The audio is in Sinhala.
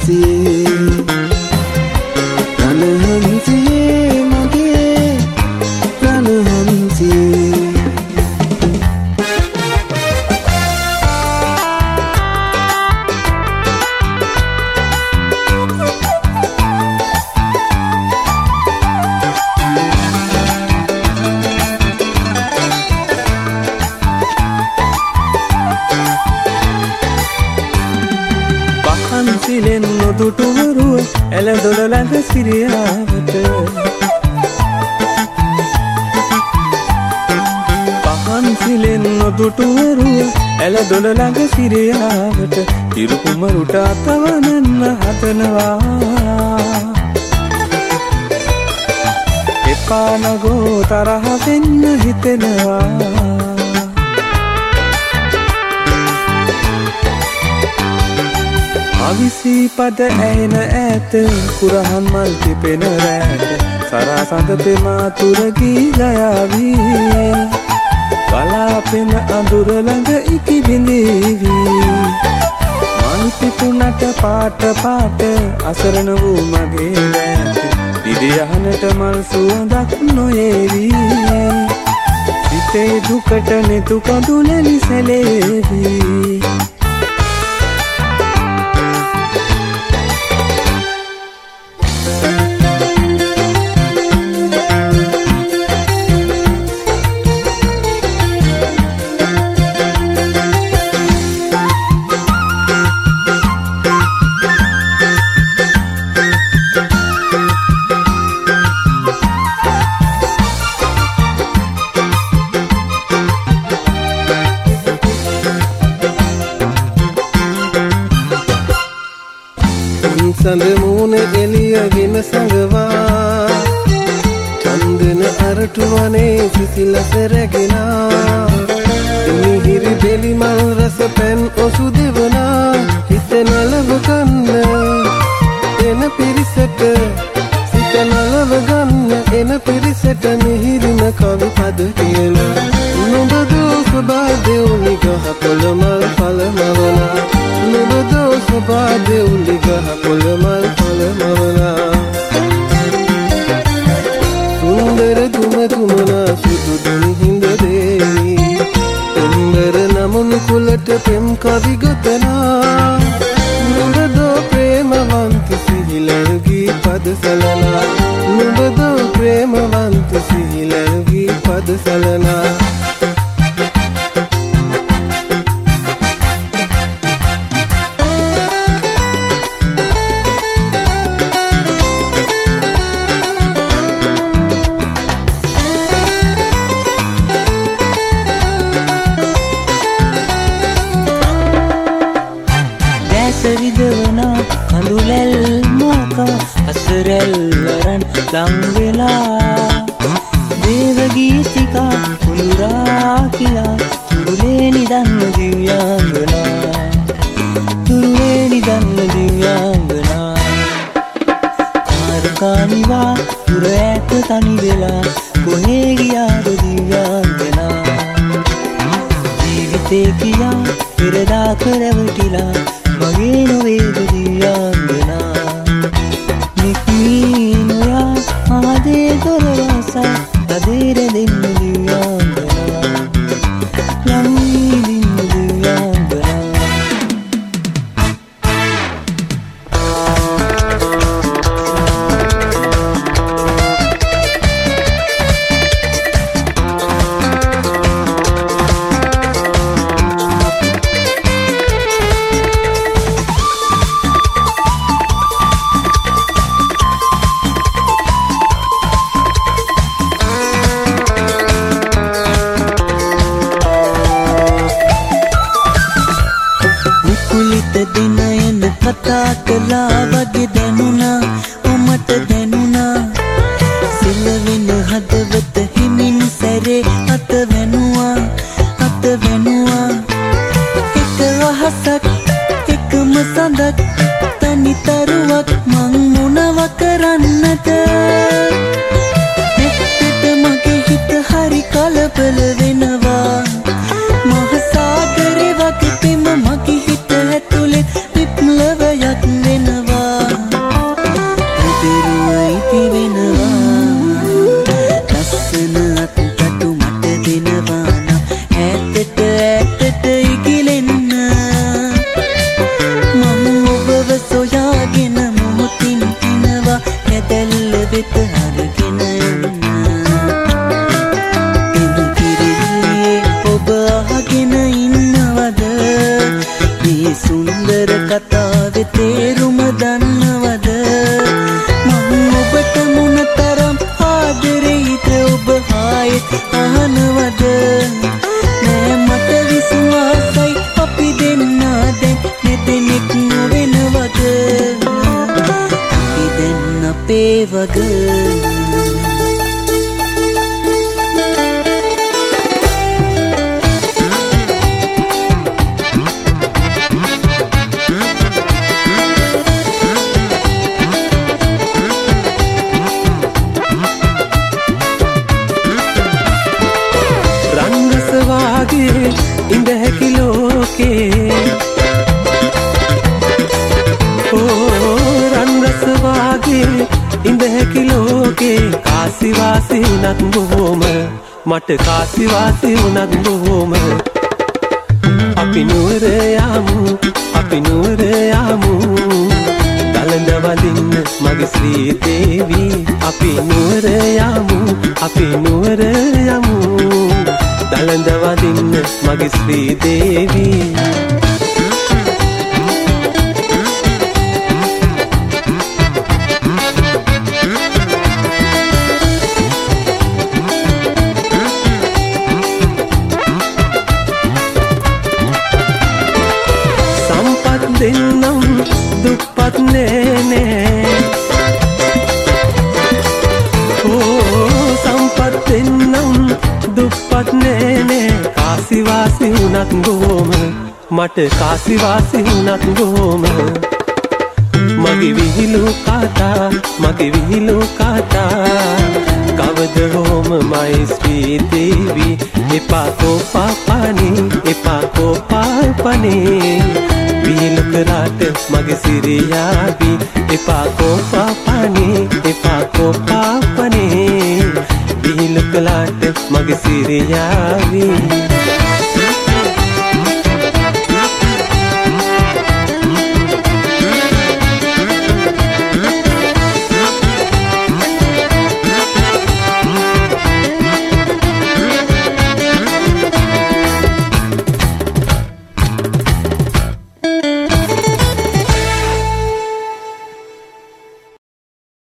සිලෙන් නොදුටුවරුව එළදොළ ළඟ සිරියාවට පහන් සිලෙන් නොදුටුවරුව එළදොළ ළඟ සිරියාවට ඉරුකුමරුට අතවනන්න හදනවා එපා නගෝ තරහ වෙන්න හිතෙනවා අවිසි පද ඇහෙන ඈත කුරහන් මල් තිපෙන රැට සරසඳ පෙමා තුර ගීලයාවී බලාපෙන අඳුර ළඟ ඉකි බිඳීවි මල් පිපුණට පාට පාට අසරණ වූ මගේ රැට දිදියහනට මල් සුවඳක් නොයේවි සිතේ දුකට නෙතු කඳුලැලි සැලේවි සඳ මූණ එළියගෙන සඟවා චන්දන අරටු වනේ සිසිලස රැගෙනා මිහිරි දෙලි මල් රස පැන් ඔසු දෙවනා හිත නලව ගන්න එන පිරිසට සිත නලව ගන්න එන පිරිසට මිහිරිම කවි පද කියලා නුඹ දෝස බාදෙව්නි ගහ පොළ මල් පළමවනා නුඹ දෝස බාදෙව්නි ගහ පොළ මල් පළමවනා සුන්දර තුම තුමනා සුදු දුනි හිඳ දේවි එම්බර නමුන් කුලට පෙම් කවි ගොතනා නුඹ දෝ ප්‍රේමවන්ත සිහිලර්ගී පද සලනා නුඹ දෝ ප්‍රේමවන්ත සිහිලර්ගී පද සලනා විදවනා කඳුලැල් මෝකා අසරැල්ලරන් ලංවෙලා දේව ගීතිකා කුළුරා කියා තුරුලේ නිදන්න දිව්‍යාංගනා තුරුලේ නිදන්න දිව්‍යාංගනා කාරකානිවා තුර ඇත තනි වෙලා කොහේ ගියාද දිව්‍යාංගනා ජීවිතේ කියා පෙරදා කරවටිලා මගේ නොවේද දිව්‍යාංගනා නික්මී නොයා ආදේ දොරවසා තදේර දෙන්න දිව්‍යාංගනා ලංවී දින්න දිව්‍යාංගනා කතා කළා වගේ දැනුණා ඔමට දැනුණා සිලවෙන හදවත හිමින් සැරේ අත වෙනුවා එක රහසක් එකම සඳක් තනිතරුවක් මං මොනව කරන්නද එක්කෙට මගේ හිත හරි කලබල වෙනවා මහසාගරේ වගේ පෙම මගේ හිත ඇතුලේ විප්ලවයක් වෙනවා දන්නවද මං ඔබට මොනතරම් ආදරෙයිද ඔබ ආයෙත් අහනවද නෑ මට විශ්වාසයි අපි දෙන්නා දැන් මෙතෙක් නොවෙනවද අපි දෙන්න අපේ වගේ ඉඳ හැකි ලෝකේ රන් රස වාගේ ඉඳ හැකි ලෝකේ කාසිවාසි වුණත් බොහොම මට කාසිවාසි වුණත් බොහොම අපි නුවර යමු දලඳ වදින්න මගේ ශ්‍රී දේවී අපි නුවර යමු දලඳ වදින්න මගේ ශ්‍රී දේවී සම්පත් දෙන්නම් දුප්පත් නෑනේ සම්පත් දෙන්නම් දුප්පත් නෑනේ කාසිවාසි වුණත් බොහොම මට කාසිවාසි වුණත් බොහොම මගේ විහිළු කතා කවද හොම මයි ශ්‍රී දේවී එපා කෝපාපනේ විහිළු කරාට මගේ සිරියාවි එපා කෝපාපනේ විහිළු කළාට මගේ සිරියාවි